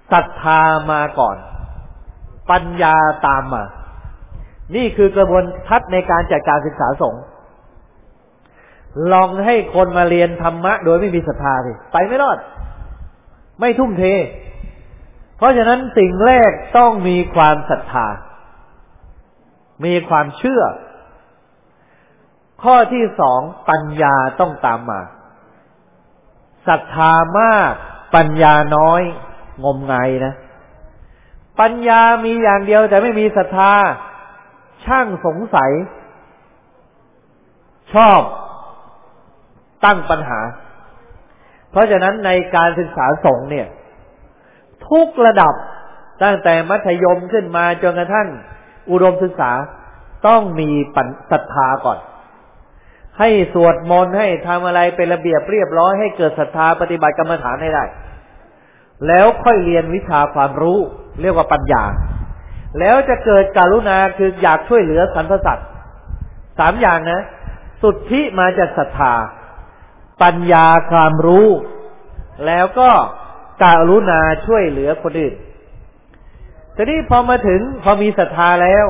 ศรัทธามาก่อนปัญญาตามมานี่คือกระบวนทัศน์ในการจัดการศึกษาสงฆ์ลองให้คนมาเรียนธรรมะโดยไม่มีศรัทธาสิไปไม่รอดไม่ทุ่มเทเพราะฉะนั้นสิ่งแรกต้องมีความศรัทธามีความเชื่อข้อที่สองปัญญาต้องตามมาศรัทธามากปัญญาน้อยงมงายนะปัญญามีอย่างเดียวแต่ไม่มีศรัทธาช่างสงสัยชอบตั้งปัญหาเพราะฉะนั้นในการศึกษาสงฆ์เนี่ยทุกระดับตั้งแต่มัธยมขึ้นมาจนกระทั่งอุดมศึกษาต้องมีศรัทธาก่อนให้สวดมนต์ให้ทำอะไรเป็นระเบียบเรียบร้อยให้เกิดศรัทธาปฏิบัติกรรมฐานให้ได้แล้วค่อยเรียนวิชาความรู้เรียกว่าปัญญาแล้วจะเกิดกรุณาคืออยากช่วยเหลือสรรพสัตว์สามอย่างนะสุทธิมาจากศรัทธาปัญญาความรู้แล้วก็กรุณาช่วยเหลือคนอื่นทีนี้พอมีศรัทธาแล้ว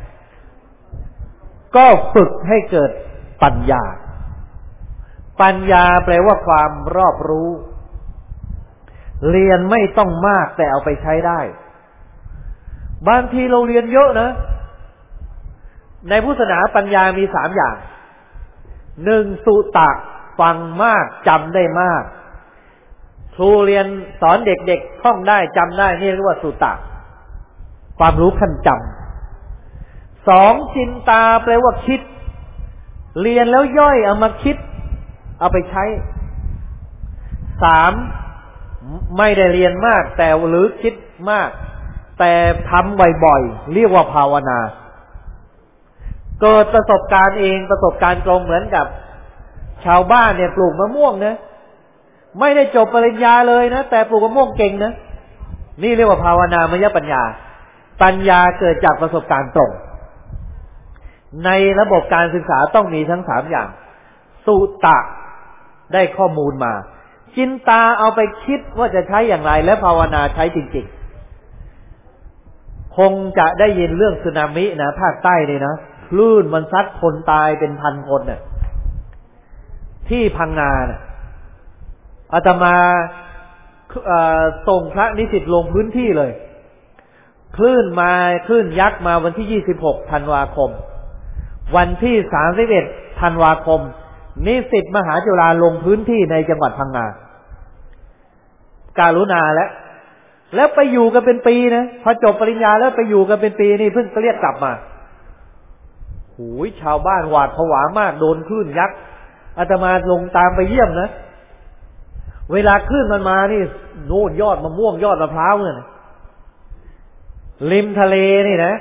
ก็ฝึกให้เกิดปัญญาปัญญาแปลว่าความรอบรู้เรียนไม่ต้องมากแต่เอาไปใช้ได้บางทีเราเรียนเยอะนะในพุทธศาสนาปัญญามีสามอย่างหนึ่งสุตะฟังมากจำได้มากครูเรียนสอนเด็กๆท่องได้จำได้นี่เรียกว่าสุตะความรู้ขั้นจำสองจินตาแปลว่าคิดเรียนแล้วย่อยเอามาคิดเอาไปใช้สามไม่ได้เรียนมากแต่หรือคิดมากแต่ทำบ่อยๆเรียกว่าภาวนาเกิดประสบการณ์เองประสบการณ์ตรงเหมือนกับชาวบ้านเนี่ยปลูกมะม่วงนะไม่ได้จบปริญญาเลยนะแต่ปลูกมะม่วงเก่งนะนี่เรียกว่าภาวนามยปัญญาปัญญาเกิดจากประสบการณ์ตรงในระบบการศึกษาต้องมีทั้งสามอย่างสุตะได้ข้อมูลมาจินตาเอาไปคิดว่าจะใช้อย่างไรและภาวนาใช้จริงๆคงจะได้ยินเรื่องสึนามินะภาคใต้นี่นะคลื่นมันซัดคนตายเป็นพันคนน่ะที่พังงาน่ะอาตมาส่งพระนิสิตลงพื้นที่เลยคลื่นยักษ์มาวันที่26ธันวาคมวันที่31ธันวาคมนิสิตมหาจุฬาลงพื้นที่ในจังหวัดพังงาการุณาแล้วไปอยู่กันเป็นปีนะพอจบปริญญาแล้วไปอยู่กันเป็นปีนี่เพิ่งเรียกกลับมาหูยชาวบ้านหวาดผวามากโดนคลื่นยักษ์อาตมาลงตามไปเยี่ยมนะเวลาคลื่นมันมานี่โน่นยอดมะม่วงยอดมะพร้าวเนี่ยริมทะเลนี่นะ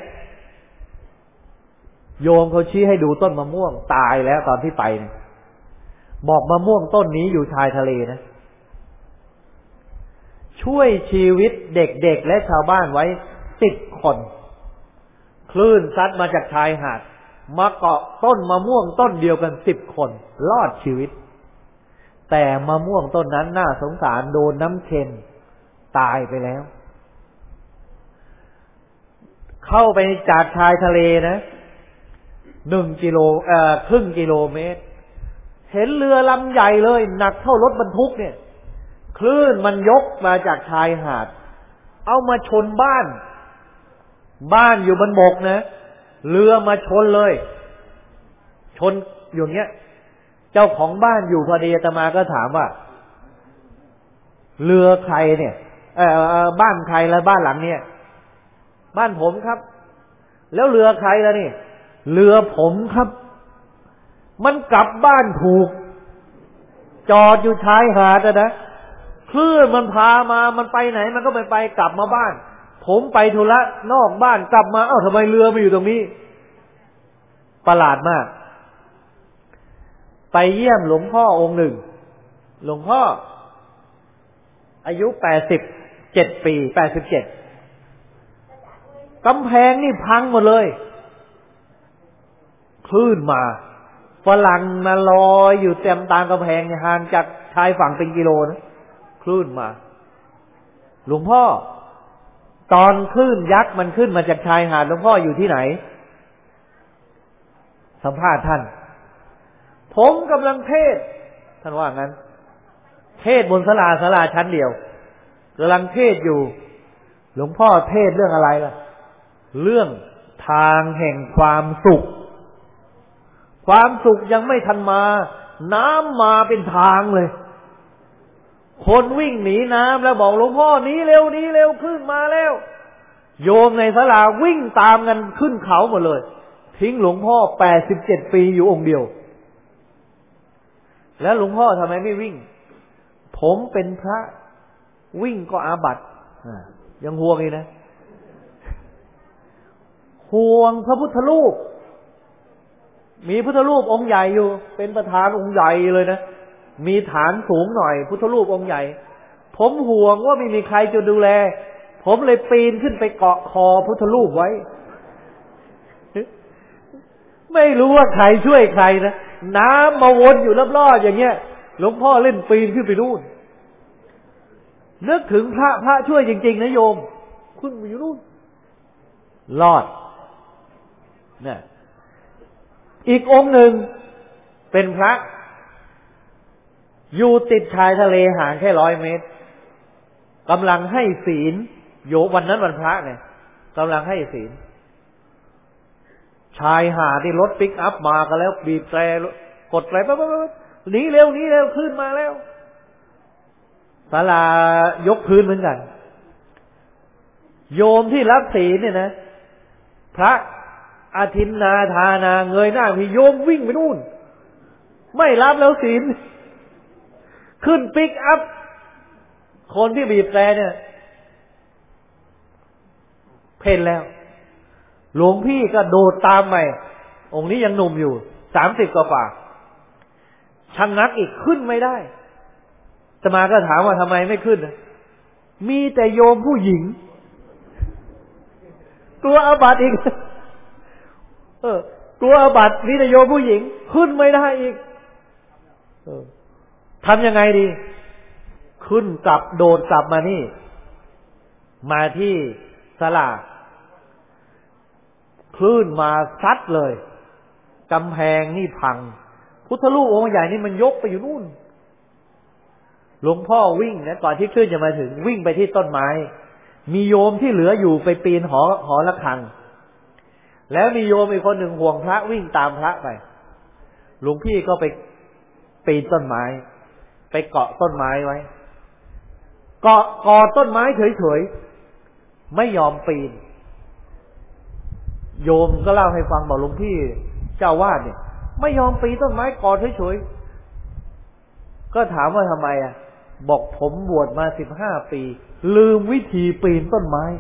โยมเขาชี้ให้ดูต้นมะม่วงตายแล้วตอนที่ไปเนี่ยบอกมะม่วงต้นนี้อยู่ชายทะเลนะช่วยชีวิตเด็กๆและชาวบ้านไว้10 คนคลื่นซัดมาจากชายหาดมาเกาะต้นมะม่วงต้นเดียวกัน10 คนรอดชีวิตแต่มะม่วงต้นนั้นน่าสงสารโดนน้ำเค็มตายไปแล้วเข้าไปจากชายทะเลนะ1 กิโลครึ่งกิโลเมตรเห็นเรือลำใหญ่เลยหนักเท่ารถบรรทุกเนี่ยคลื่นมันยกมาจากชายหาดเอามาชนบ้านอยู่บนบกนะเรือมาชนเลยชนอย่างเงี้ยเจ้าของบ้านอยู่พอดีอาตมาก็ถามว่าเรือใครเนี่ยบ้านใครแล้วบ้านหลังเนี่ยบ้านผมครับแล้วเรือใครล่ะนี่เรือผมครับมันกลับบ้านถูกจอดอยู่ชายหาดนะคลื่นมันพามามันไปไหนมันก็ไม่ไปกลับมาบ้านผมไปธุระนอกบ้านกลับมาทำไมเรือมาอยู่ตรงนี้ประหลาดมากไปเยี่ยมหลวงพ่อองค์หนึ่งหลวงพ่ออายุ87 ปี87กำแพงนี่พังหมดเลยคลื่นมาฝรั่งมาลอยอยู่เต็มตามกำแพงห่างจากชายฝั่งเป็นกิโลนะคลื่นมาหลวงพ่อตอนคลื่นยักษ์มันขึ้นมาจากชายหาดหลวงพ่ออยู่ที่ไหนสัมภาษณ์ท่านผมกำลังเทศท่านว่างั้นเทศบนศาลาชั้นเดียวกำลังเทศอยู่หลวงพ่อเทศเรื่องอะไรล่ะเรื่องทางแห่งความสุขความสุขยังไม่ทันมาน้ำมาเป็นทางเลยคนวิ่งหนีน้ำแล้วบอกหลวงพ่อหนีเร็วหนีเร็วขึ้นมาแล้วโยมในศาลาวิ่งตามกันขึ้นเขาหมดเลยทิ้งหลวงพ่อ87 ปีอยู่องค์เดียวแล้วหลวงพ่อทำไมไม่วิ่งผมเป็นพระวิ่งก็อาบัติยังห่วงอีกนะห่วงพระพุทธรูปมีพุทธรูปองค์ใหญ่อยู่เป็นประธานองค์ใหญ่เลยนะมีฐานสูงหน่อยพุทธรูปองค์ใหญ่ผมห่วงว่าไม่มีใครจะดูแลผมเลยปีนขึ้นไปเกาะคอพุทธรูปไว้ไม่รู้ว่าใครช่วยใครนะน้ำมาวนอยู่รอบๆอย่างเงี้ยหลวงพ่อเล่นปีนขึ้นไปนู่นนึกถึงพระช่วยจริงๆนะโยมขึ้นไปอยู่นู่นรอดเนี่ยอีกองค์หนึ่งเป็นพระอยู่ติดชายทะเลห่างแค่100 เมตรกำลังให้ศีลโยวันนั้นวันพระเนี่ยกำลังให้ศีลชายหาดที่รถปิกอัพมากันแล้วบีบแตรกดแตรปั๊บหนีเร็วขึ้นมาแล้วศาลายกพื้นเหมือนกันโยมที่รับศีลเนี่ยนะพระอาทินนาทานาเงยหน้าพี่โยมวิ่งไปนู่นไม่รับแล้วศีลขึ้นปิกอัพคนที่บีบแตรเนี่ยเพ่นแล้วหลวงพี่ก็โดดตามไปองค์นี้ยังหนุ่มอยู่30 กว่าชังงักอีกขึ้นไม่ได้อาตมาก็ถามว่าทำไมไม่ขึ้นมีแต่โยมผู้หญิงกลัวอาบัติอีกกลัวอาบัติมีแต่โยมผู้หญิงขึ้นไม่ได้อีกทำยังไงดีขึ้นกลับโดดกลับมานี่มาที่ศาลาคลื่นมาซัดเลยกำแพงนี่พังพุทธรูปองค์ใหญ่นี่มันยกไปอยู่นู่นหลวงพ่อวิ่งนะก่อนที่คลื่นจะมาถึงวิ่งไปที่ต้นไม้มีโยมที่เหลืออยู่ไปปีนหอระฆังแล้วมีโยมอีกคนหนึ่งห่วงพระวิ่งตามพระไปหลวงพี่ก็ไปปีนต้นไม้ไปเกาะต้นไม้ไว้เกาะต้นไม้เฉยๆไม่ยอมปีนโยมก็เล่าให้ฟังบอกหลวงพี่เจ้าวาดเนี่ยไม่ยอมปีนต้นไม้เกาะเฉยๆก็ถามว่าทำไมบอกผมบวชมา15 ปีลืมวิธีปีนต้นไม้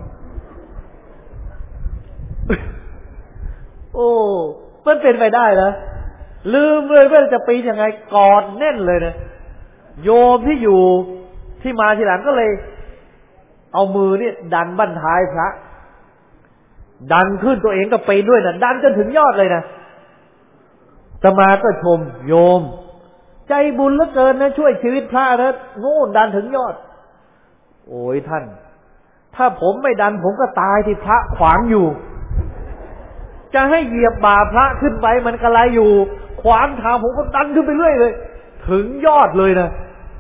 โอ้มันเป็นไปได้นะลืมเลยว่าจะปีนยังไงกอดแน่นเลยนะโยมที่อยู่ที่มาทีหลังก็เลยเอามือเนี่ยดันบั้นท้ายพระดันขึ้นตัวเองก็ปีนด้วยนะดันจนถึงยอดเลยนะอาตมาก็ชมโยมใจบุญเหลือเกินนะช่วยชีวิตพระนะโง่ดันถึงยอดโอ้ยท่านถ้าผมไม่ดันผมก็ตายที่พระขวางอยู่จะให้เหยียบบ่าพระขึ้นไปมันกระไรอยู่ขวางทางผมก็ดันขึ้นไปเรื่อยเลยถึงยอดเลยนะ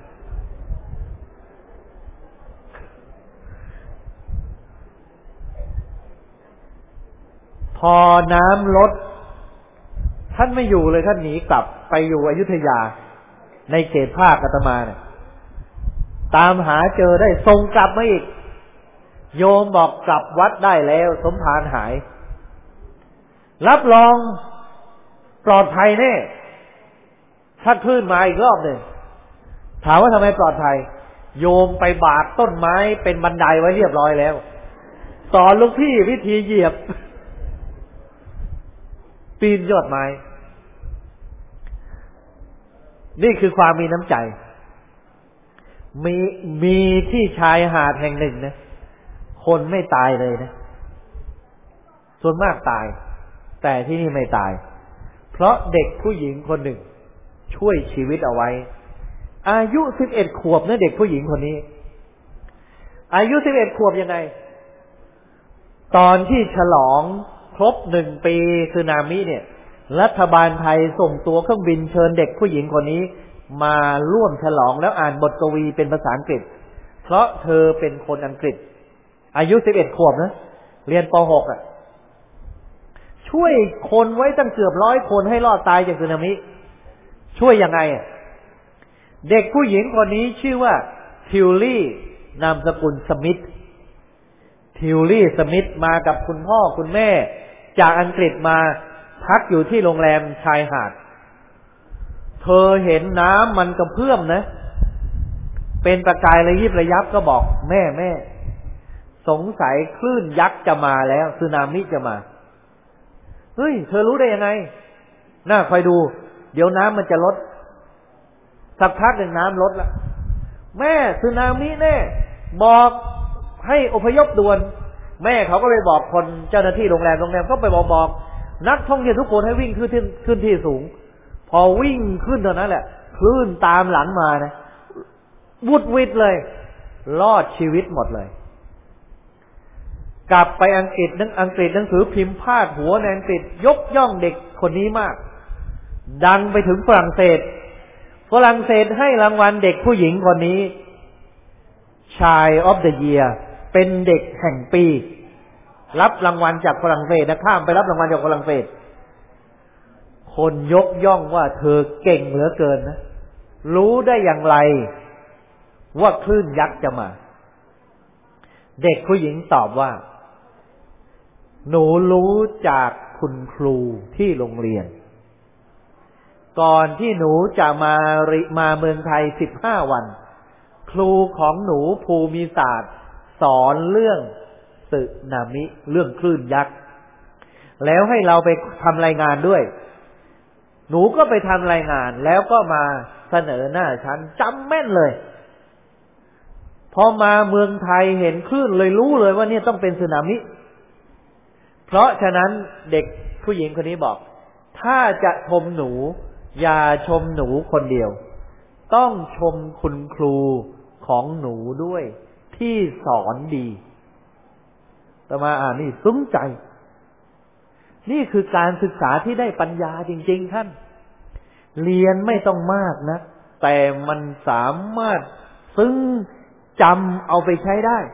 พอน้ำลดท่านไม่อยู่เลยท่านหนีกลับไปอยู่อยุธยาในเขตภาคอาตมาเนี่ยตามหาเจอได้ส่งกลับมาอีกโยมบอกกลับวัดได้แล้วสมภารหายรับรองปลอดภัยแน่ถ้าคลื่นมาอีกรอบหนึ่งถามว่าทำไมปลอดภัยโยมไปบากต้นไม้เป็นบันไดไว้เรียบร้อยแล้วสอนลูกพี่วิธีเหยียบปีนยอดไม้นี่คือความมีน้ำใจมีที่ชายหาดแห่งหนึ่งนะคนไม่ตายเลยนะส่วนมากตายแต่ที่นี่ไม่ตายเพราะเด็กผู้หญิงคนหนึ่งช่วยชีวิตเอาไว้อายุ11 ขวบนะเด็กผู้หญิงคนนี้อายุ11 ขวบยังไงตอนที่ฉลองครบ1 ปีสึนามิเนี่ยรัฐบาลไทยส่งตัวเครื่องบินเชิญเด็กผู้หญิงคนนี้มาร่วมฉลองแล้วอ่านบทกวีเป็นภาษาอังกฤษเพราะเธอเป็นคนอังกฤษอายุ11 ขวบนะเรียนป .6 อ่ะช่วยคนไว้ตั้งเกือบ100 คนให้รอดตายจากสึนามิช่วยยังไงเด็กผู้หญิงคนนี้ชื่อว่าทิวลี่นามสกุลสมิธทิวลี่สมิธมากับคุณพ่อคุณแม่จากอังกฤษมาพักอยู่ที่โรงแรมชายหาดเธอเห็นน้ำมันกระเพื่อมนะเป็นประกายระยิบระยับก็บอกแม่สงสัยคลื่นยักษ์จะมาแล้วสึนามิจะมาเฮ้ยเธอรู้ได้ยังไงน่าคอยดูเดี๋ยวน้ำมันจะลดสักพักหนึ่งน้ำลดแล้วแม่สึนามิแน่บอกให้อพยพด่วนแม่เขาก็เลยบอกคนเจ้าหน้าที่โรงแรมก็ไปบอกนักท่องเที่ยวทุกคนให้วิ่งขึ้นที่สูงพอวิ่งขึ้นเท่านั้นแหละคลื่นตามหลังมานะวุดวิดเลยรอดชีวิตหมดเลยกลับไปอังกฤษหนังสือพิมพ์พาดหัวในอังกฤษยกย่องเด็กคนนี้มากดังไปถึงฝรั่งเศสให้รางวัลเด็กผู้หญิงคนนี้ Child of the Year เป็นเด็กแห่งปีรับรางวัลจากฝรั่งเศสนะข้ามไปรับรางวัลจากฝรั่งเศสคนยกย่องว่าเธอเก่งเหลือเกินนะรู้ได้อย่างไรว่าคลื่นยักษ์จะมาเด็กผู้หญิงตอบว่าหนูรู้จากคุณครูที่โรงเรียนก่อนที่หนูจะมาเมืองไทย15 วันครูของหนูภูมิศาสตร์สอนเรื่องสึนามิเรื่องคลื่นยักษ์แล้วให้เราไปทำรายงานด้วยหนูก็ไปทำรายงานแล้วก็มาเสนอหน้าฉันจำแม่นเลยพอมาเมืองไทยเห็นคลื่นเลยรู้เลยว่าเนี่ยต้องเป็นสึนามิเพราะฉะนั้นเด็กผู้หญิงคนนี้บอกถ้าจะชมหนูอย่าชมหนูคนเดียวต้องชมคุณครูของหนูด้วยที่สอนดีต่อมานี่ซึ้งใจนี่คือการศึกษาที่ได้ปัญญาจริงๆท่านเรียนไม่ต้องมากนะแต่มันสามารถซึ้งจำเอาไปใช้ได้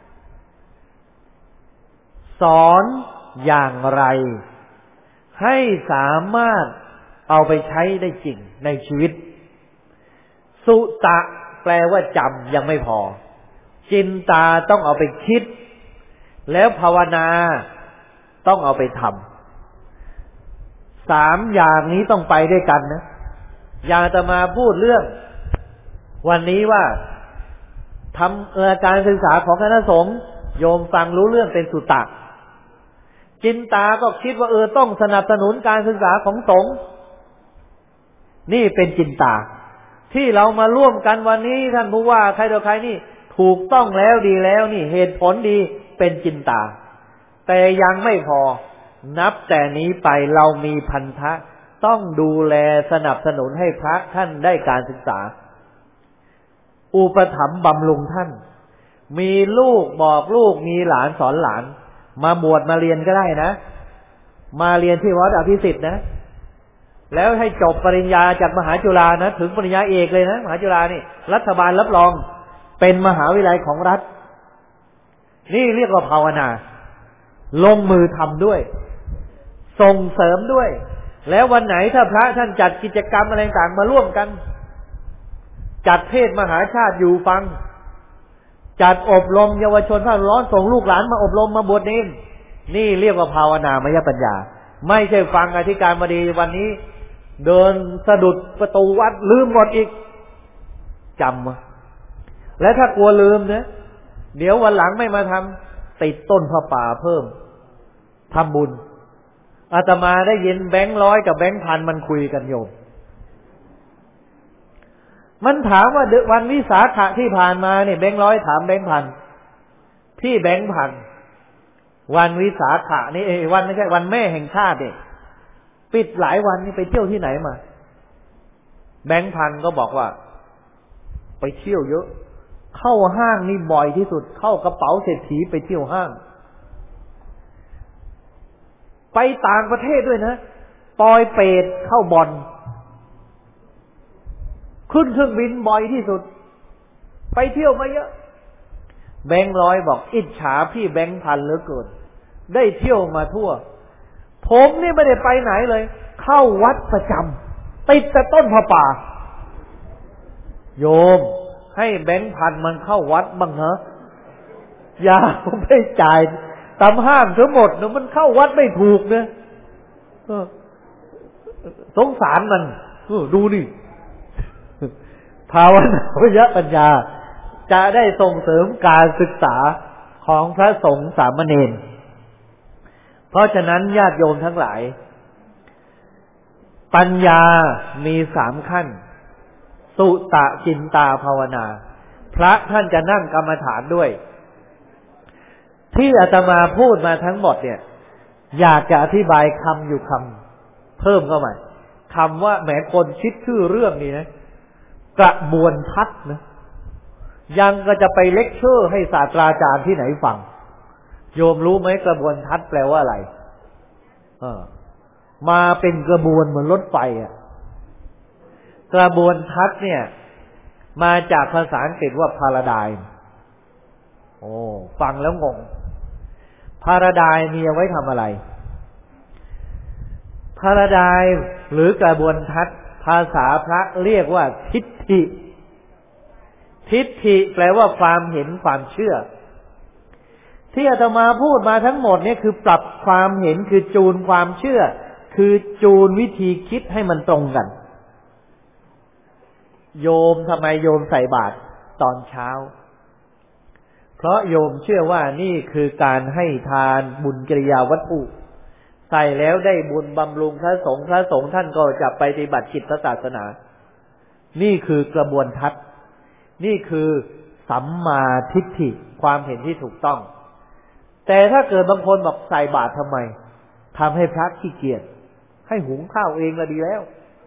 สอนอย่างไรให้สามารถเอาไปใช้ได้จริงในชีวิตสุตะแปลว่าจำยังไม่พอจินตาต้องเอาไปคิดแล้วภาวนาต้องเอาไปทำ3 อย่างนี้ต้องไปด้วยกันนะอย่าจะมาพูดเรื่องวันนี้ว่าทำการศึกษาของคณะสงฆ์โยมฟังรู้เรื่องเป็นสุตะจินตาก็คิดว่าต้องสนับสนุนการศึกษาของสงฆ์นี่เป็นจินตาที่เรามาร่วมกันวันนี้ท่านผู้ว่าใครต่อใครนี่ถูกต้องแล้วดีแล้วนี่เหตุผลดีเป็นจินตาแต่ยังไม่พอนับแต่นี้ไปเรามีพันธะต้องดูแลสนับสนุนให้พระท่านได้การศึกษาอุปถัมภ์บำรุงท่านมีลูกบอกลูกมีหลานสอนหลานมาบวชมาเรียนก็ได้นะมาเรียนที่วัดอภิสิทธิ์นะแล้วให้จบปริญญาจากมหาจุฬานะถึงปริญญาเอกเลยนะมหาจุฬานี่รัฐบาลรับรองเป็นมหาวิทยาลัยของรัฐนี่เรียกว่าภาวนาลงมือทำด้วยส่งเสริมด้วยแล้ววันไหนถ้าพระท่านจัดกิจกรรมอะไรต่างมาร่วมกันจัดเทศมหาชาติอยู่ฟังจัดอบรมเยาวชนภาคร้อนส่งลูกหลานมาอบรมมาบวชเนรนี่เรียกว่าภาวนามยปัญญาไม่ใช่ฟังอธิการบดีวันนี้เดินสะดุดประตูวัดลืมหมดอีกจำและถ้ากลัวลืมนะเดี๋ยววันหลังไม่มาทำติดต้นผ้าป่าเพิ่มทำบุญอาตมาได้ยินแบงค์100กับแบงค์1,000มันคุยกันโยมมันถามว่าวันวิสาขะที่ผ่านมาเนี่ยแบงค์100ถามแบงค์1,000พี่แบงค์1,000วันวิสาขะนี่วันไม่ใช่วันแม่แห่งชาติเนี่ยปิดหลายวันนี่ไปเที่ยวที่ไหนมาแบงค์1,000ก็บอกว่าไปเที่ยวเยอะเข้าห้างนี่บ่อยที่สุดเข้ากระเป๋าเศรษฐีไปเที่ยวห้างไปต่างประเทศด้วยนะปอยเปรตเข้าบ่อนขึ้นเครื่องบินบ่อยที่สุดไปเที่ยวมาเยอะแบงค์ร้อยบอกอิจฉาพี่แบงค์พันเหลือเกินได้เที่ยวมาทั่วผมนี่ไม่ได้ไปไหนเลยเข้าวัดประจำติดแต่ต้นผ้าป่าโยมให้แบงค์พันมันเข้าวัดบ้างเหรออย่าไม่จ่ายตามห้างทั้งหมดนะมันเข้าวัดไม่ถูกนะสงสารมันดูนี่ภาวนาวิยะปัญญาจะได้ส่งเสริมการศึกษาของพระสงฆ์สามเณรเพราะฉะนั้นญาติโยมทั้งหลายปัญญามี3ขั้นสุตะจินตาภาวนาพระท่านจะนั่งกรรมฐานด้วยที่อาตมาพูดมาทั้งหมดเนี่ยอยากจะอธิบายคำอยู่คำเพิ่มเข้ามาคำว่าแหมคนคิดชื่อเรื่องนี้นะกระบวนทัศน์นะยังก็จะไปเลคเชอร์ให้ศาสตราจารย์ที่ไหนฟังโยมรู้ไหมกระบวนทัศน์แปลว่าอะไรมาเป็นกระบวนเหมือนรถไฟอ่ะกระบวนทัศน์เนี่ยมาจากภาษาอังกฤษว่า paradigm โอ้ฟังแล้วงง paradigm มีเอาไว้ทำอะไร paradigm หรือกระบวนทัศน์ภาษาพระเรียกว่าทิฏฐิทิฏฐิแปลว่าความเห็นความเชื่อที่อาตมาพูดมาทั้งหมดเนี่ยคือปรับความเห็นคือจูนความเชื่อคือจูนวิธีคิดให้มันตรงกันโยมทำไมโยมใส่บาตรตอนเช้าเพราะโยมเชื่อว่านี่คือการให้ทานบุญกิริยาวัตถุใส่แล้วได้บุญบำรุงพระสงฆ์ท่านก็จะไปปฏิบัติกิจศาสนานี่คือกระบวนทัศน์นี่คือสัมมาทิฏฐิความเห็นที่ถูกต้องแต่ถ้าเกิดบางคนบอกใส่บาตรทำไมทำให้พระขี้เกียจให้หุงข้าวเองก็ดีแล้ว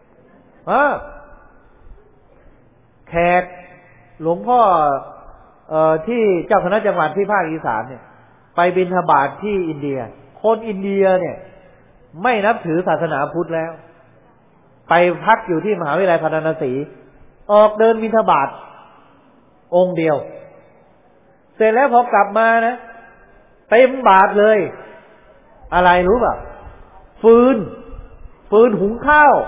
แขกหลวงพ่อที่เจ้าคณะจังหวัดที่ภาคอีสานเนี่ยไปบิณฑบาตที่อินเดียคนอินเดียเนี่ยไม่นับถือศาสนาพุทธแล้วไปพักอยู่ที่มหาวิทยาลัยพาราณสีออกเดินบิณฑบาตองค์เดียวเสร็จแล้วพอกลับมานะเต็มบาตรเลยอะไรรู้ป่ะฟืนหุงข้าว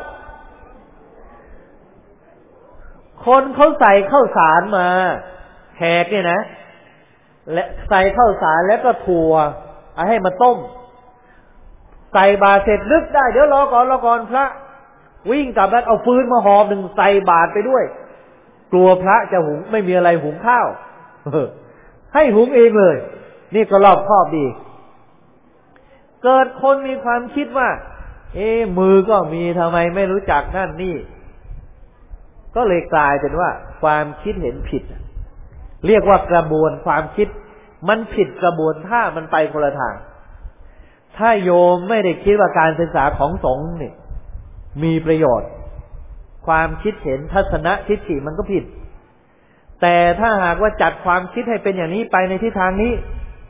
คนเขาใส่ข้าวสารมาแขกเนี่ยนะและใส่ข้าวสารแล้วก็ถั่วเอาให้มาต้มใส่บาตรเสร็จนึกได้เดี๋ยวรอก่อนพระวิ่งกลับบ้านเอาฟืนมาห่อหนึ่งใส่บาตรไปด้วยกลัวพระจะหุงไม่มีอะไรหุงข้าวให้หุงเองเลยนี่ก็รอบคอบดีเกิดคนมีความคิดว่ามือก็มีทำไมไม่รู้จักนั่นนี่ก็เลยกลายเป็นว่าความคิดเห็นผิดเรียกว่ากระบวนความคิดมันผิดกระบวนท่ามันไปคนละทางถ้าโยมไม่ได้คิดว่าการศึกษาของสงฆ์นี่มีประโยชน์ความคิดเห็นทัศนทิฏฐิมันก็ผิดแต่ถ้าหากว่าจัดความคิดให้เป็นอย่างนี้ไปในทิศทางนี้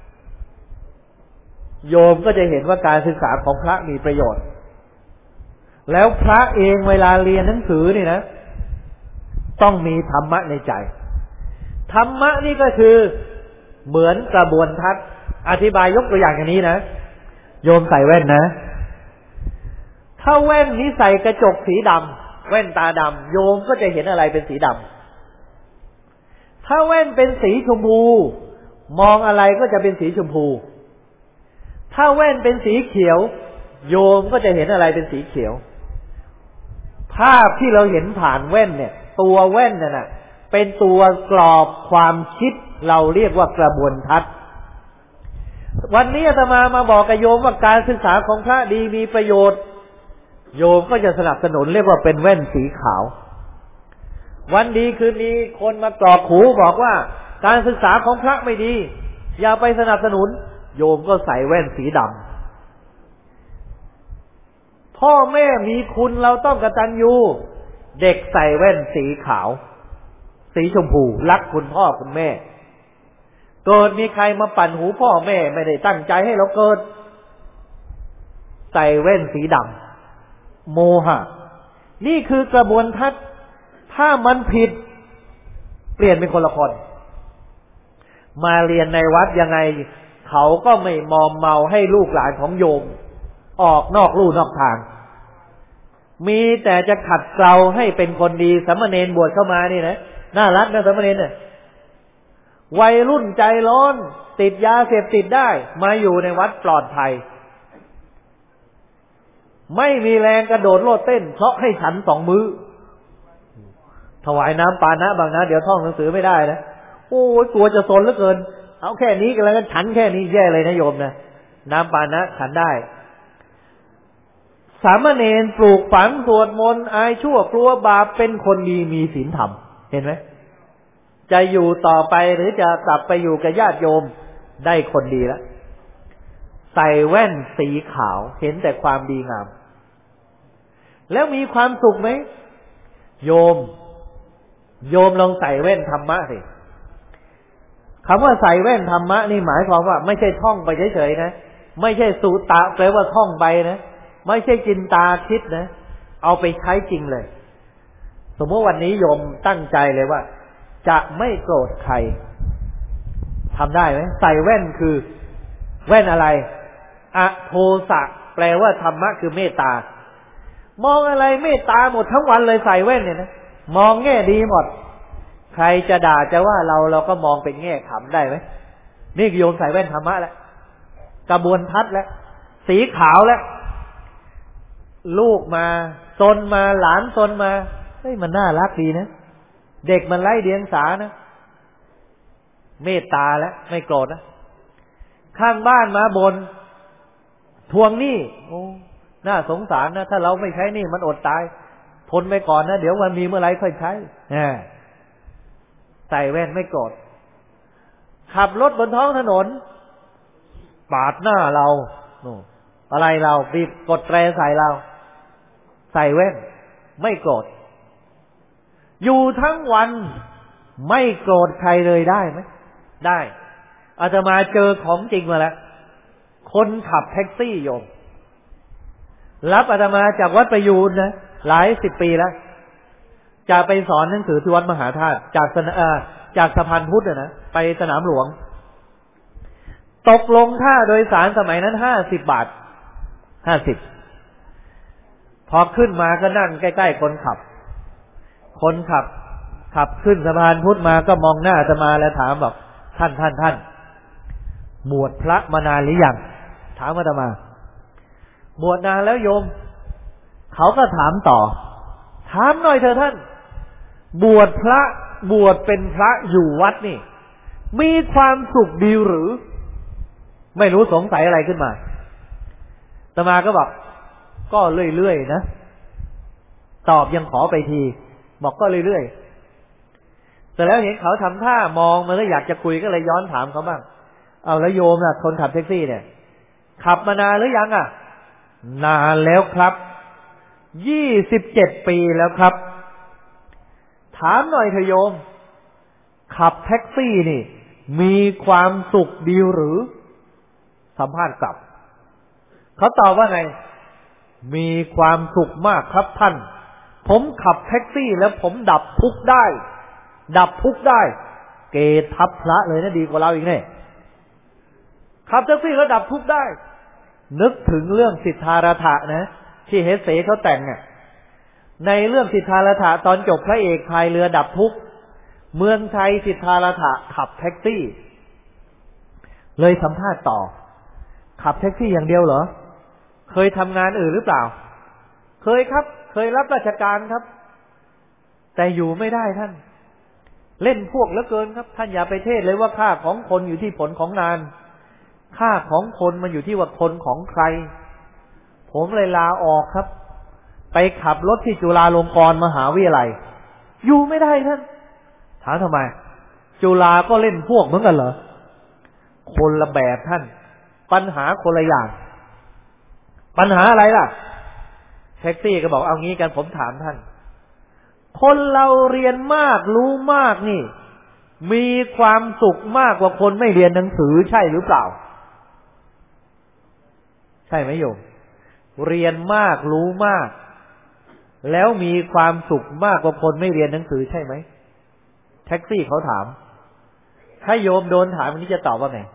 โยมก็จะเห็นว่าการศึกษาของพระมีประโยชน์แล้วพระเองเวลาเรียนหนังสือนี่นะต้องมีธรรมะในใจธรรมะนี่ก็คือเหมือนกระบวนทัศน์อธิบายยกตัวอย่างอย่างนี้นะโยมใส่แว่นนะถ้าแว่นนี้ใส่กระจกสีดำแว่นตาดำโยมก็จะเห็นอะไรเป็นสีดำถ้าแว่นเป็นสีชมพูมองอะไรก็จะเป็นสีชมพูถ้าแว่นเป็นสีเขียวโยมก็จะเห็นอะไรเป็นสีเขียวภาพที่เราเห็นผ่านแว่นเนี่ยตัวแว่นน่ะเป็นตัวกรอบความคิดเราเรียกว่ากระบวนทัศน์วันนี้อาตมาบอกกับโยมว่าการศึกษาของพระดีมีประโยชน์โยมก็จะสนับสนุนเรียกว่าเป็นแว่นสีขาววันดีคืนนี้คนมากรอกหูบอกว่าการศึกษาของพระไม่ดีอย่าไปสนับสนุนโยมก็ใส่แว่นสีดำพ่อแม่มีคุณเราต้องกตัญญูเด็กใส่แว่นสีขาวสีชมพูรักคุณพ่อคุณแม่เกิดมีใครมาปั่นหูพ่อแม่ไม่ได้ตั้งใจให้เราเกิดใส่แว่นสีดำโมหะนี่คือกระบวนทัศน์ถ้ามันผิดเปลี่ยนเป็นคนละคนมาเรียนในวัดยังไงเขาก็ไม่มอมเมาให้ลูกหลานของโยมออกนอกลู่นอกทางมีแต่จะขัดเกลาให้เป็นคนดีสามเณรบวชเข้ามานี่นะน่ารักนะสามเณรเนี่ยวัยรุ่นใจร้อนติดยาเสพติดได้มาอยู่ในวัดปลอดภัยไม่มีแรงกระโดดโลดเต้นเพราะให้ฉัน2 มื้อถวายน้ำปานะบางนะเดี๋ยวท่องหนังสือไม่ได้นะโอ้ยกลัวจะซนเหลือเกินเอาแค่นี้ก็แล้วกันฉันแค่นี้แย่เลยนะโยมนะน้ำปานะฉันได้สามเณรปลูกฝังสวดมนต์อายชั่วกลัวบาปเป็นคนดีมีศีลธรรมเห็นไหมจะอยู่ต่อไปหรือจะกลับไปอยู่กับญาติโยมได้คนดีแล้วใส่แว่นสีขาวเห็นแต่ความดีงามแล้วมีความสุขไหมโยมลองใส่แว่นธรรมะสิคำว่าใส่แว่นธรรมะนี่หมายความว่าไม่ใช่ท่องไปเฉยๆนะไม่ใช่สุตะแปลว่าท่องไปนะไม่ใช่จินตาคิดนะเอาไปใช้จริงเลยสมมติวันนี้โยมตั้งใจเลยว่าจะไม่โกรธใครทำได้ไหมใส่แว่นคือแว่นอะไรอโทสะแปลว่าธรรมะคือเมตตามองอะไรเมตตาหมดทั้งวันเลยใส่แว่นเนี่ยนะมองแง่ดีหมดใครจะด่าจะว่าเราก็มองเป็นแง่ขำได้ไหมนี่โยมใส่แว่นธรรมะแล้วกระบวนทัศน์แล้วสีขาวแล้วลูกมาซนมาหลานซนมาเฮ้ยมันน่ารักดีนะเด็กมันไร้เดียงสานะเมตตาแล้วไม่โกรธนะข้างบ้านมาบนทวงหนี้โอ้น่าสงสารนะถ้าเราไม่ใช้หนี้มันอดตายทนไปก่อนนะเดี๋ยววันมีเมื่อไรค่อยใช้ใส่แว่นไม่โกรธขับรถบนท้องถนนปาดหน้าเราอะไรเราบีบกดแตรใส่เราใส่แว่นไม่โกรธอยู่ทั้งวันไม่โกรธใครเลยได้ไหมได้อาตมาเจอของจริงมาแล้วคนขับแท็กซี่โยมรับอาตมาจากวัดประยูรนะหลาย10 ปีแล้วจะไปสอนหนังสือที่วัดมหาธาตุจากสะพานพุทธนะไปสนามหลวงตกลงค่าโดยสารสมัยนั้น50 บาทพอขึ้นมาก็นั่งใกล้ๆคนขับขึ้นสะพานพุทธมาก็มองหน้าอาตมาแล้วถามบอกท่านบวชพระมานานหรือยังถามอาตมาบวชนานแล้วโยมเขาก็ถามต่อถามหน่อยเถอะท่านบวชเป็นพระอยู่วัดนี่มีความสุขดีหรือไม่รู้สงสัยอะไรขึ้นมาอาตมาก็บอกก็เรื่อยๆนะตอบยังขอไปทีบอกก็เรื่อยๆแต่แล้วเห็นเขาทำท่ามองมันก็อยากจะคุยก็เลยย้อนถามเขาบ้างเอาแล้วโยมน่ะคนขับแท็กซี่เนี่ยขับมานานหรือยังอ่ะนานแล้วครับ27 ปีแล้วครับถามหน่อยเถอะโยมขับแท็กซี่นี่มีความสุขดีหรือสัมภาษณ์กลับเขาตอบว่าไงมีความสุขมากครับท่านผมขับแท็กซี่แล้วผมดับทุกข์ได้เกทับพระเลยนะดีกว่าเราอีกเนี่ยขับแท็กซี่แล้วดับทุกข์ได้นึกถึงเรื่องสิทธาราถะนะที่เฮเสเขาแต่งในเรื่องสิทธาราถะตอนจบพระเอกพายเรือดับทุกข์เมืองไทยสิทธาราถะขับแท็กซี่เลยสัมภาษณ์ต่อขับแท็กซี่อย่างเดียวเหรอเคยทำงานอื่นหรือเปล่าเคยครับเคยรับราชการครับแต่อยู่ไม่ได้ท่านเล่นพวกเหลือเกินครับท่านอย่าไปเทศเลยว่าค่าของคนอยู่ที่ผลของงานค่าของคนมันอยู่ที่ว่าคนของใครผมเลยลาออกครับไปขับรถที่จุฬาลงกรณ์มหาวิทยาลัยอยู่ไม่ได้ท่านถามทำไมจุฬาก็เล่นพวกเหมือนกันเหรอคนละแบบท่านปัญหาคนละอย่างปัญหาอะไรล่ะแท็กซี่ก็บอกเอางี้กันผมถามท่านคนเราเรียนมากรู้มากนี่มีความสุขมากกว่าคนไม่เรียนหนังสือใช่หรือเปล่าใช่ไหมโยมเรียนมากรู้มากแล้วมีความสุขมากกว่าคนไม่เรียนหนังสือใช่ไหมแท็กซี่เขาถามถ้าโยมโดนถามวันนี้จะตอบว่าไง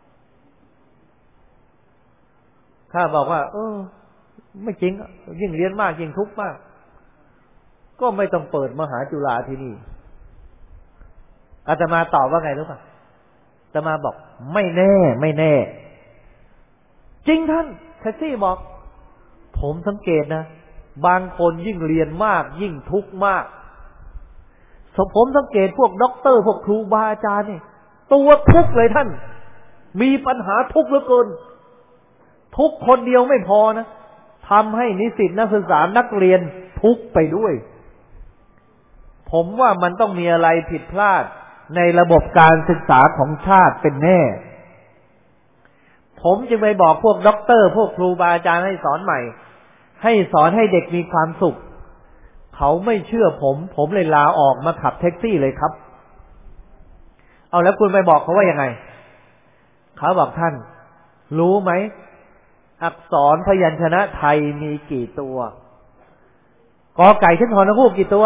ถ้าบอกว่าไม่จริงยิ่งเรียนมากยิ่งทุกข์มากก็ไม่ต้องเปิดมหาจุฬาที่นี่อาตมาตอบว่าไงรู้ป่ะอาตมาบอกไม่แน่ไม่แน่จริงท่านแท็กซี่บอกผมสังเกตนะบางคนยิ่งเรียนมากยิ่งทุกข์มากผมสังเกตพวกด็อกเตอร์พวกครูบาอาจารย์นี่ตัวทุกข์เลยท่านมีปัญหาทุกข์เหลือเกินทุกคนเดียวไม่พอนะทำให้นิสิตนักศึกษานักเรียนทุกข์ไปด้วยผมว่ามันต้องมีอะไรผิดพลาดในระบบการศึกษาของชาติเป็นแน่ผมจึงไปบอกพวกด็อกเตอร์พวกครูบาอาจารย์ให้สอนใหม่ให้สอนให้เด็กมีความสุขเขาไม่เชื่อผมเลยลาออกมาขับแท็กซี่เลยครับเอาแล้วคุณไปบอกเขาว่ายังไงเขาบอกท่านรู้ไหมอักษรพยัญชนะไทยมีกี่ตัวกอไก่ถึงหอนกฮูกกี่ตัว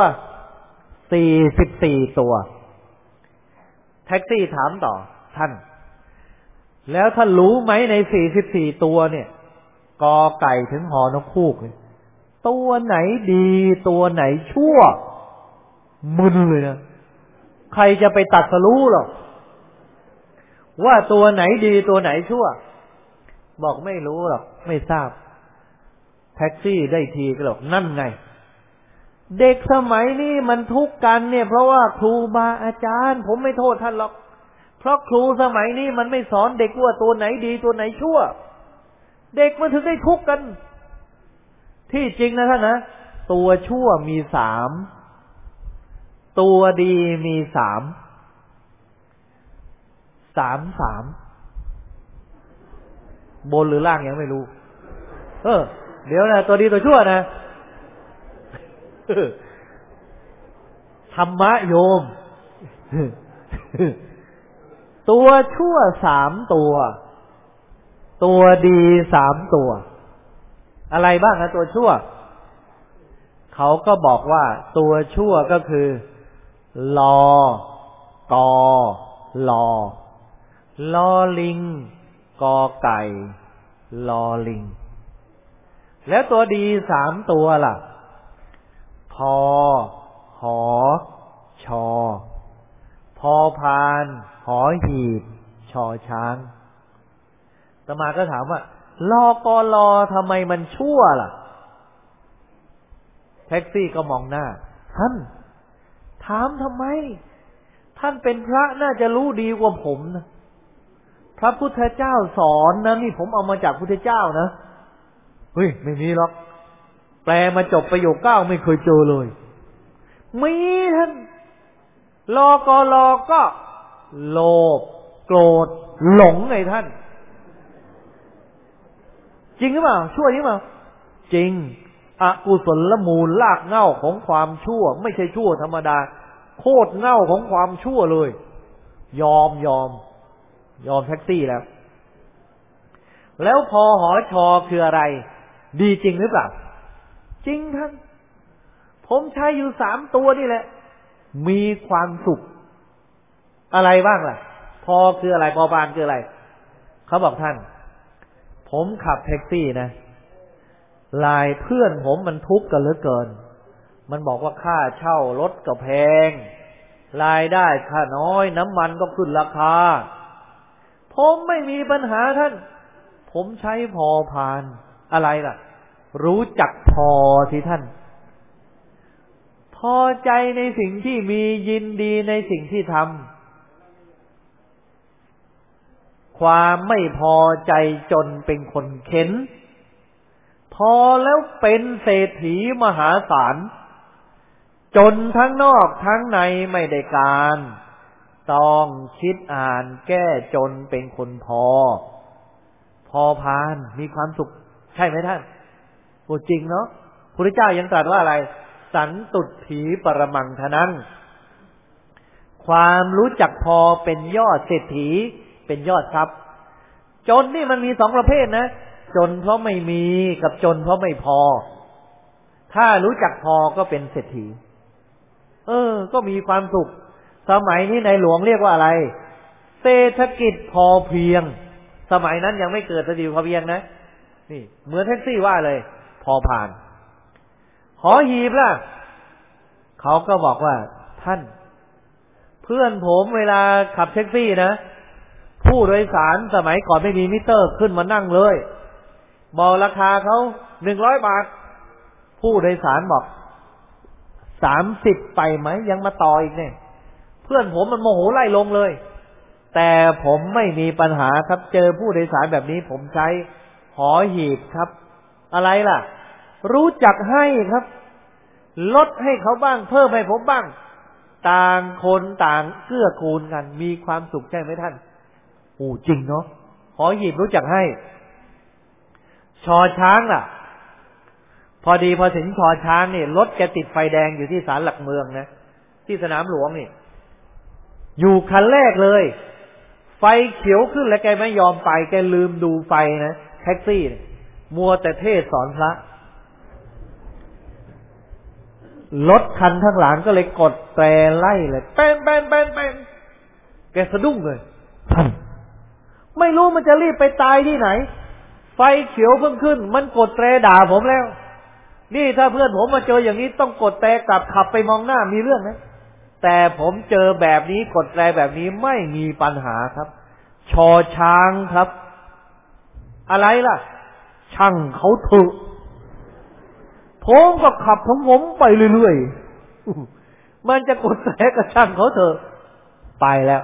44ตัวแท็กซี่ถามต่อท่านแล้วท่านรู้ไหมใน44ตัวเนี่ยกอไก่ถึงหอนกฮูกตัวไหนดีตัวไหนชั่วมึนเลยนะใครจะไปตัดสรู้หรอกว่าตัวไหนดีตัวไหนชั่วบอกไม่รู้หรอกไม่ทราบแท็กซี่ได้ทีก็บอกนั่นไงเด็กสมัยนี้มันทุกข์กันเนี่ยเพราะว่าครูบาอาจารย์ผมไม่โทษท่านหรอกเพราะครูสมัยนี้มันไม่สอนเด็กว่าตัวไหนดีตัวไหนชั่วเด็กมันถึงได้ทุกข์กันที่จริงนะท่านนะตัวชั่วมี3ตัวดีมี3บนหรือล่างยังไม่รู้เดี๋ยวนะตัวดีตัวชั่วนะธรรมะโยมตัวชั่ว3ตัวตัวดี3ตัวอะไรบ้างนะตัวชั่วเขาก็บอกว่าตัวชั่วก็คือลอกอลอลอลิงกอไก่ลอลิงแล้วตัวดี3ตัวล่ะพอหอชอพอพานหอหีบชอช้างอาตมาก็ถามว่าลอกอลอทำไมมันชั่วล่ะแท็กซี่ก็มองหน้าท่านถามทำไมท่านเป็นพระน่าจะรู้ดีกว่าผมนะพระพุทธเจ้าสอนนะนี่ผมเอามาจากพุทธเจ้านะเฮ้ยไม่มีหรอกแปลมาจบประโยค9ไม่เคยเจอเลยมีท่านลอกอลอก็โลภโกรธหลงไงท่านจริงหรือเปล่าชั่วจริงหรือเปล่าจริงอกุศลมูลรากเหง้าของความชั่วไม่ใช่ชั่วธรรมดาโคตรเหง้าของความชั่วเลยยอมแท็กซี่แล้วพอหอชอคืออะไรดีจริงหรือเปล่าจริงท่านผมใช้อยู่3ตัวนี่แหละมีความสุขอะไรบ้างล่ะพอคืออะไรพอบานคืออะไรเขาบอกท่านผมขับแท็กซี่นะลายเพื่อนผมมันทุกข์กันเหลือเกินมันบอกว่าค่าเช่ารถก็แพงรายได้ค่าน้อยน้ำมันก็ขึ้นราคาผมไม่มีปัญหาท่านผมใช้พอพานอะไรล่ะรู้จักพอสิท่านพอใจในสิ่งที่มียินดีในสิ่งที่ทำความไม่พอใจจนเป็นคนเข็นพอแล้วเป็นเศรษฐีมหาศาลจนทั้งนอกทั้งในไม่ได้การต้องคิดอ่านแก้จนเป็นคนพอพานมีความสุขใช่ไหมท่านโอ้จริงเนาะพระพุทธเจ้ายังตรัสว่าอะไรสันตุถีปรมังทนังความรู้จักพอเป็นยอดเศรษฐีเป็นยอดทรัพย์จนนี่มันมี2ประเภทนะจนเพราะไม่มีกับจนเพราะไม่พอถ้ารู้จักพอก็เป็นเศรษฐีก็มีความสุขสมัยนี้ในหลวงเรียกว่าอะไรเศรษฐกิจพอเพียงสมัยนั้นยังไม่เกิดเศรษฐกิจพอเพียงนะนี่เหมือนแท็กซี่ว่าเลยพอผ่านหอหีบล่ะเขาก็บอกว่าท่านเพื่อนผมเวลาขับแท็กซี่นะผู้โดยสารสมัยก่อนไม่มีมิเตอร์ขึ้นมานั่งเลยบอกราคาเขา100 บาทผู้โดยสารบอก30ไปไหมยังมาต่ออีกเนี่ยเพื่อนผมมันโมโหไล่ลงเลยแต่ผมไม่มีปัญหาครับเจอผู้โดยสารแบบนี้ผมใช้หอหีบครับอะไรล่ะรู้จักให้ครับลดให้เขาบ้างเพิ่มให้ผมบ้างต่างคนต่างเกื้อกูลกันมีความสุขใช่ไหมท่านจริงเนาะหอหีบรู้จักให้ชอช้างล่ะพอถึงชอช้างนี่รถแกติดไฟแดงอยู่ที่ศาลหลักเมืองนะที่สนามหลวงนี่อยู่คันแรกเลยไฟเขียวขึ้นแล้วแกไม่ยอมไปแกลืมดูไฟนะแท็กซี่มัวแต่เทศสอนพระรถคันข้างหลังก็เลยกดแตรไล่เลยแป้นแกสะดุ้งเลยท่านไม่รู้มันจะรีบไปตายที่ไหนไฟเขียวเพิ่งขึ้นมันกดแตรด่าผมแล้วนี่ถ้าเพื่อนผมมาเจออย่างนี้ต้องกดแตรกลับขับไปมองหน้ามีเรื่องนะแต่ผมเจอแบบนี้กดแตรแบบนี้ไม่มีปัญหาครับชอช้างครับอะไรล่ะช่างเขาเถอะผมก็ขับของผมไปเรื่อยๆมันจะกดแตรกับช่างเขาเถอะไปแล้ว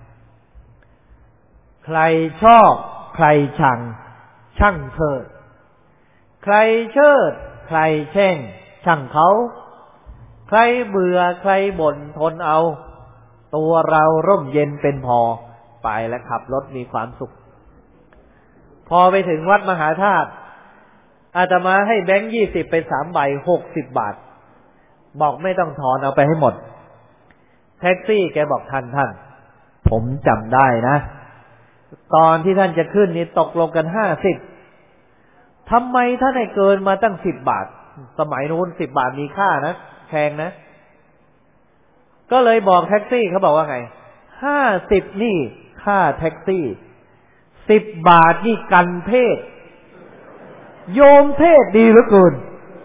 ใครชอบใครชังช่างเถิดใครเชิดใครแช่งช่างเขาใครเบื่อใครบ่นทนเอาตัวเราร่มเย็นเป็นพอไปแล้วขับรถมีความสุขพอไปถึงวัดมหาธาตุอาตมาให้แบงค์20ไป3 ใบ60 บาทบอกไม่ต้องถอนเอาไปให้หมดแท็กซี่แกบอกท่านผมจำได้นะตอนที่ท่านจะขึ้นนี่ตกลงกัน50ทำไมท่านให้เกินมาตั้ง10 บาทสมัยนู้น10 บาทมีค่านะแพงนะก็เลยบอกแท็กซี่เขาบอกว่าไง50นี่ค่าแท็กซี่10 บาทนี่กันเพศโยมเทศดีเหลือเกิน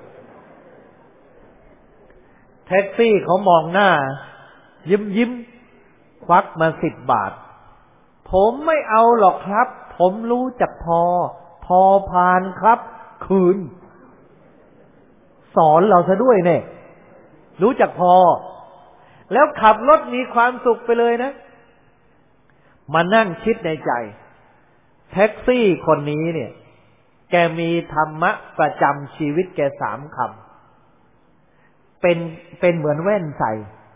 แท็กซี่เขามองหน้ายิ้มควักมา10 บาทผมไม่เอาหรอกครับผมรู้จักพอพานครับคืนสอนเราซะด้วยเนี่ยรู้จักพอแล้วขับรถมีความสุขไปเลยนะมานั่งคิดในใจแท็กซี่คนนี้เนี่ยแกมีธรรมะประจำชีวิตแก3 คำเป็นเหมือนแว่นใส่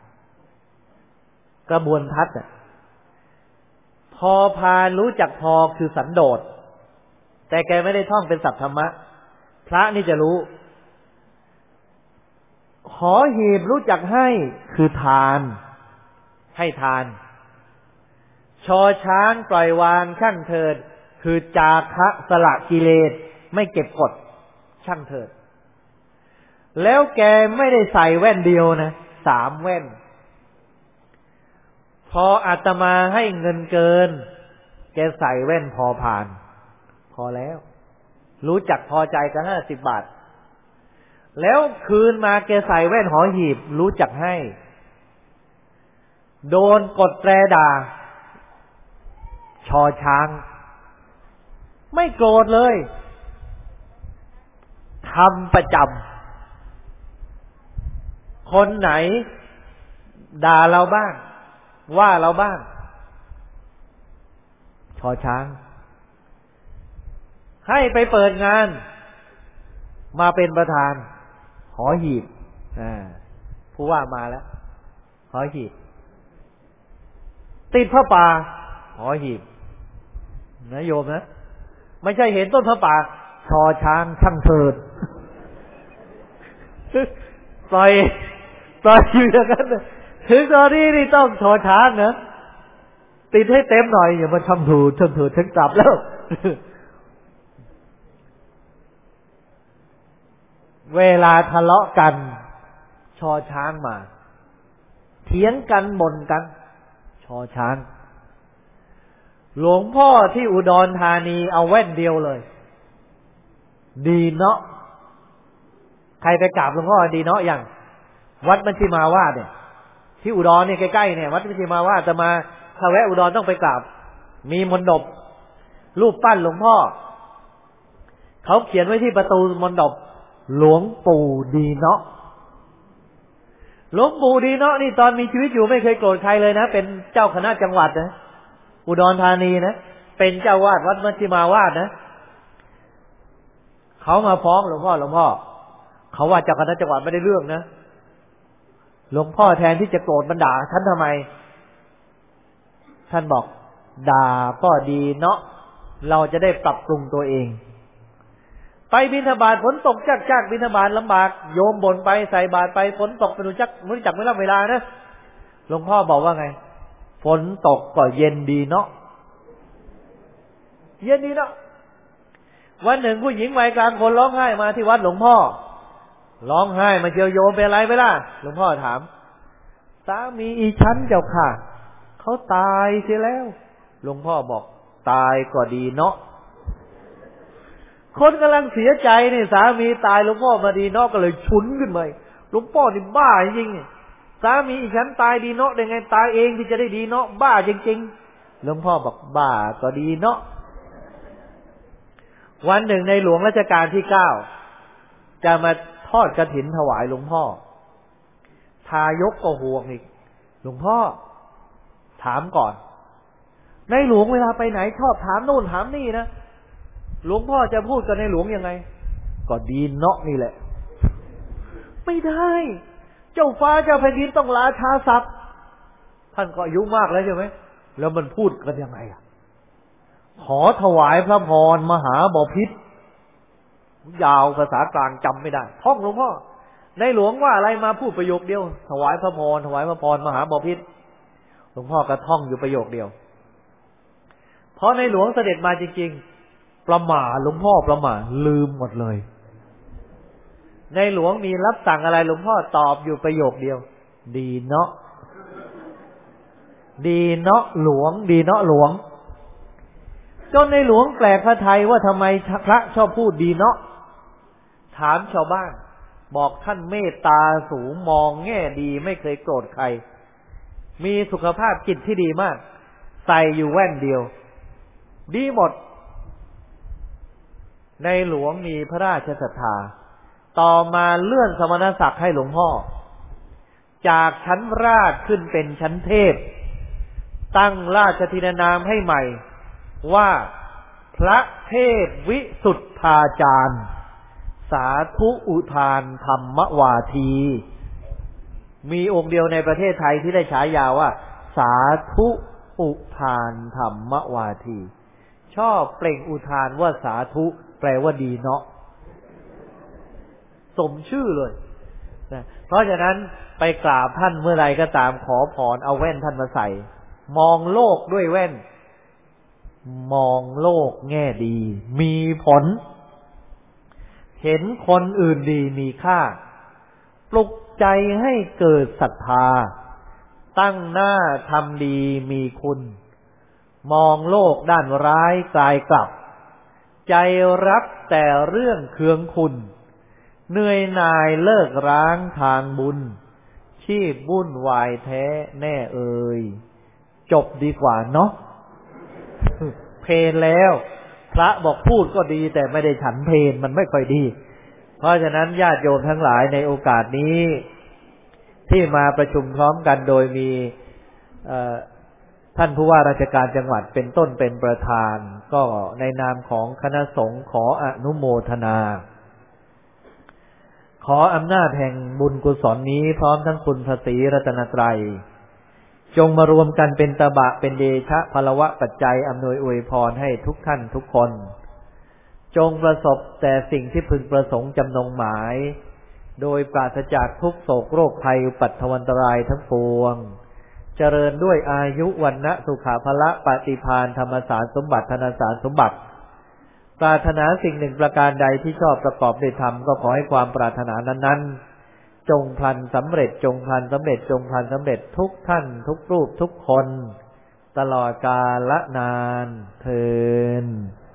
กระบวนทัศน์พอพานรู้จักพอคือสันโดษแต่แกไม่ได้ท่องเป็นศัพท์ธรรมะพระนี่จะรู้หอหีบรู้จักให้คือทานให้ทานชอช้างปล่อยวางช่างเถิดคือจาคะสละกิเลสไม่เก็บกดช่างเถิดแล้วแกไม่ได้ใส่แว่นเดียวนะ3 แว่นพออาตมาให้เงินเกินแกใส่แว่นพอผ่านพอแล้วรู้จักพอใจกับ50 บาทแล้วคืนมาแกใส่แว่นหอหีบรู้จักให้โดนกดแตรด่าชอช้างไม่โกรธเลยทำประจำคนไหนด่าเราบ้างว่าเราบ้างชอช้างให้ไปเปิดงานมาเป็นประธานหอหีบผู้ว่ามาแล้วหอหีบติดพระป่าหอหีบนะโยมนะไม่ใช่เห็นต้นพระป่าชอช้างช่างเถิดปล่อยอยู่อย่างนั้นถึงตอนนี้นี่ต้องชอช้างนะติดให้เต็มหน่อยอย่ามาช่างเถิดช่างกลับแล้วเวลาทะเลาะกันชอช้างมาเถียงกันบ่นกันชอช้างหลวงพ่อที่อุดรธานีเอาแว่นเดียวเลยดีเนาะใครไปกราบหลวงพ่อดีเนาะอย่างวัดมัชฌิมาวาสเนี่ยที่อุดรเนี่ยใกล้ๆเนี่ยวัดมัชฌิมาวาสจะมาถ้าแวะอุดรต้องไปกราบมีมณฑปรูปปั้นหลวงพ่อเขาเขียนไว้ที่ประตูมณฑปหลวงปู่ดีเนาะหลวงปู่ดีเนาะนี่ตอนมีชีวิตอยู่ไม่เคยโกรธใครเลยนะเป็นเจ้าคณะจังหวัดนะอุดรธานีนะเป็นเจ้าวาดวัดมัชฌิมาวาสนะเขามาฟ้องหลวงพ่อเขาว่าเจ้าคณะจังหวัดไม่ได้เรื่องนะหลวงพ่อแทนที่จะโกรธมันด่าท่านทำไมท่านบอกด่าก็ดีเนาะเราจะได้ปรับปรุงตัวเองไปบิณฑบาตฝนตกจักบิณฑบาตลำบากโยมบ่นไปใส่บาตรไปฝนตกไม่รู้จักไม่รับเวลานะหลวงพ่อบอกว่าไงฝนตกก็เย็นดีเนาะเย็นดีเนาะวันหนึ่งผู้หญิงวัยกลางคนร้องไห้มาที่วัดหลวงพ่อร้องไห้มาเจียวโยมเป็นอะไรไปล่ะหลวงพ่อถามสามีอีฉันเจ้าค่ะเขาตายเสียแล้วหลวงพ่อบอกตายก็ดีเนาะคนกำลังเสียใจนี่สามีตายหลวงพ่อมาดีเนาะก็เลยฉุนขึ้นมาหลวงพ่อนี่บ้าจริงๆสามีอีฉันตายดีเนาะได้ไงตายเองที่จะได้ดีเนาะบ้าจริงๆหลวงพ่อบอกบ้าก็ดีเนาะวันหนึ่งในหลวงรัชกาลที่9จะมาทอดกฐินถวายหลวงพ่อทายกก็ห่วงอีกหลวงพ่อถามก่อนในหลวงเวลาไปไหนชอบถามโน่นถามนี่นะหลวงพ่อจะพูดกับในหลวงยังไงก็ดีเนาะนี่แหละไม่ได้เจ้าฟ้าเจ้าแผ่นดินต้องราชาศัพท์ท่านก็อายุมากแล้วใช่ไหมแล้วมันพูดกันยังไงอ่ะขอถวายพระพรมหาบพิตรยาวภาษากลางจำไม่ได้ท่องหลวงพ่อในหลวงว่าอะไรมาพูดประโยคเดียวถวายพระพรมหาบพิตรหลวงพ่อก็ท่องอยู่ประโยคเดียวพอในหลวงเสด็จมาจริงๆประหม่าหลวงพ่อประหม่าลืมหมดเลยในหลวงมีรับสั่งอะไรหลวงพ่อตอบอยู่ประโยคเดียวดีเนาะดีเนาะหลวงดีเนาะหลวงจนในหลวงแปลกพระทัยว่าทำไมพระชอบพูดดีเนาะถามชาวบ้านบอกท่านเมตตาสูงมองแง่ดีไม่เคยโกรธใครมีสุขภาพจิตที่ดีมากใส่อยู่แว่นเดียวดีหมดในหลวงมีพระราชศรัทธาต่อมาเลื่อนสมณศักดิ์ให้หลวงพ่อจากชั้นราชขึ้นเป็นชั้นเทพตั้งราชทินนามให้ใหม่ว่าพระเทพวิสุทธาจารย์สาธุอุทานธรรมวาทีมีองค์เดียวในประเทศไทยที่ได้ฉายาว่าสาธุอุทานธรรมวาทีชอบเปล่งอุทานว่าสาธุแปลว่าดีเนาะสมชื่อเลยนะเพราะฉะนั้นไปกราบท่านเมื่อไรก็ตามขอพรเอาแว่นท่านมาใส่มองโลกด้วยแว่นมองโลกแง่ดีมีผลเห็นคนอื่นดีมีค่าปลุกใจให้เกิดศรัทธาตั้งหน้าทำดีมีคุณมองโลกด้านร้ายกลายกลับใจรักแต่เรื่องเคืองคุณเหนื่อยหน่ายเลิกร้างทางบุญชีพวุ่นวายแท้แน่เอ่ยจบดีกว่าเนาะเพลแล้วพระบอกพูดก็ดีแต่ไม่ได้ฉันเพลมันไม่ค่อยดีเพราะฉะนั้นญาติโยมทั้งหลายในโอกาสนี้ที่มาประชุมพร้อมกันโดยมีท่านผู้ว่าราชการจังหวัดเป็นต้นเป็นประธานก็ในนามของคณะสงฆ์ขออนุโมทนาขออำนาจแห่งบุญกุศลนี้พร้อมทั้งคุณพระศรีรัตนตรัยจงมารวมกันเป็นตบะเป็นเดชะพลวะปัจจัยอำนวยอวยพรให้ทุกท่านทุกคนจงประสบแต่สิ่งที่พึงประสงค์จำนงหมายโดยปราศจากทุกโศกโรคภัยอุปัตถวันตรายทั้งปวงเจริญด้วยอายุวรรณะสุขภละปฏิภาณธรรมสารสมบัติธนสารสมบัติปรารถนาสิ่งหนึ่งประการใดที่ชอบประกอบด้วยธรรมก็ขอให้ความปรารถนานั้นๆจงพลันสำเร็จจงพลันสำเร็จจงพลันสำเร็จทุกท่านทุกรูปทุกคนตลอดกาลละนานเทอญ